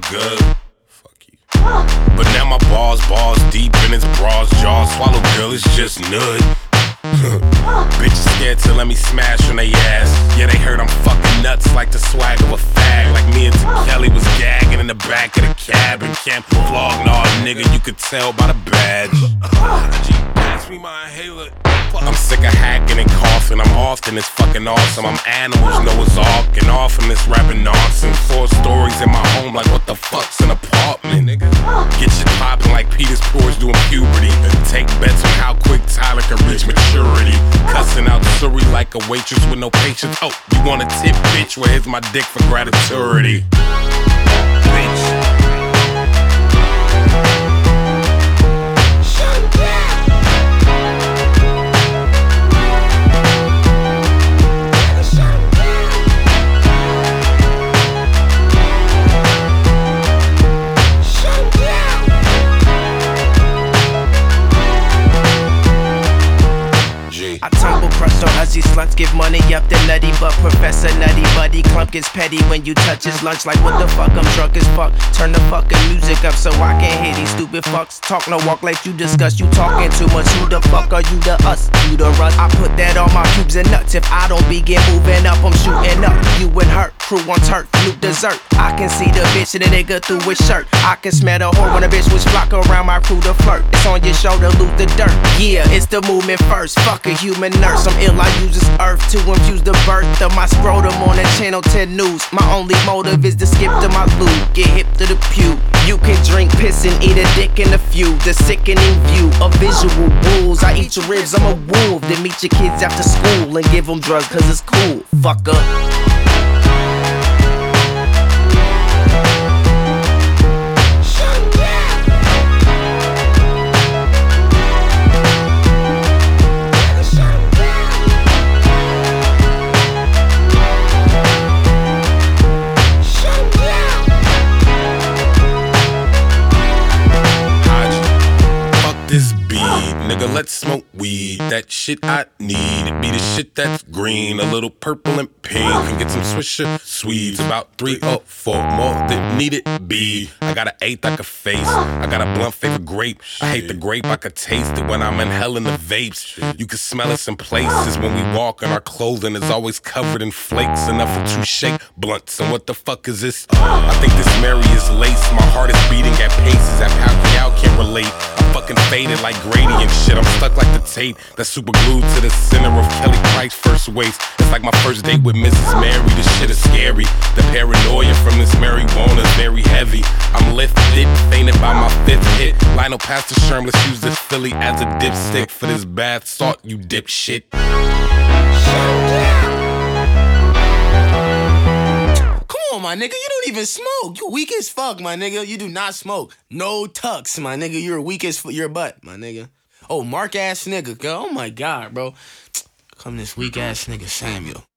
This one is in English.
good. Fuck you. But now my balls deep in its bras, jaws swallow, girl, it's just nud. Bitches scared to let me smash on they ass. Yeah, they heard I'm fucking nuts like the swag of a fag. Like me and T. Kelly was gagging in the back of the cab. And can't vlog, nah, nigga, you could tell by the badge. G, pass me my inhaler. I'm sick of hacking and coughing. I'm often it's fucking awesome. I'm animals, Noah's Ark, and off from this rapping nonsense. 4 stories in my home, like what the fuck's an apartment, nigga? Get shit popping like Peter's Porch doing puberty. Take bets on how quick Tyler can reach maturity. Cussing out Suri like a waitress with no patience. Oh, you want a tip, bitch? Well, here's my dick for gratitude. Bitch. I tumble crushed on Uzi sluts, give money up to Nutty, but Professor Nutty Buddy Clump gets petty when you touch his lunch. Like what the fuck, I'm drunk as fuck. Turn the fucking music up so I can hear these stupid fucks. Talk no walk like you discuss, you talking too much. Who the fuck are you to us? You the rust. I put that on my cubes and nuts. If I don't begin moving up, I'm shooting up. You and her, crew on turf, loop dessert. I can see the bitch and the nigga through his shirt. I can smell the whore when a bitch was flock around my crew to flirt. It's on your shoulder, loot the dirt. Yeah, it's the movement first. Fuck a human nurse. I'm ill, I use this earth to infuse the birth of my scrotum on the Channel 10 news. My only motive is to skip to my loot, get hip to the pew. You can drink piss and eat a dick in a few. The sickening view of visual rules. I eat your ribs, I'm a wolf. Then meet your kids after school and give them drugs cause it's cool. Fucker. This beat, nigga, let's smoke weed. That shit I need, it be the shit that's green, a little purple and pink, and get some Swisher Swedes. About 3 or 4 more that need it be. I got an 8th I could face. I got a blunt favorite grape. I hate the grape, I could taste it when I'm inhaling the vapes. You can smell us in places when we walk, and our clothing is always covered in flakes. Enough for 2 shake blunts. And what the fuck is this? I think this Mary is lace. My heart is beating at paces that Pacquiao can't relate. I'm fucking faded like Grady and shit. I'm stuck like the tape that's super glued to the center of Kelly Price's first waist. It's like my first date with Mrs. Mary. This shit is scary. The paranoia from this marijuana is very heavy. I'm lifted, fainted by my 5th hit. Lionel Pastor Sherm, let's use this Philly as a dipstick for this bath salt, you dipshit. Come on, my nigga, you don't even smoke. You weak as fuck, my nigga. You do not smoke. No tucks, my nigga. You're weak as your butt, my nigga. Oh, Mark ass nigga, girl. Oh my God, bro. Come this weak ass nigga Samuel.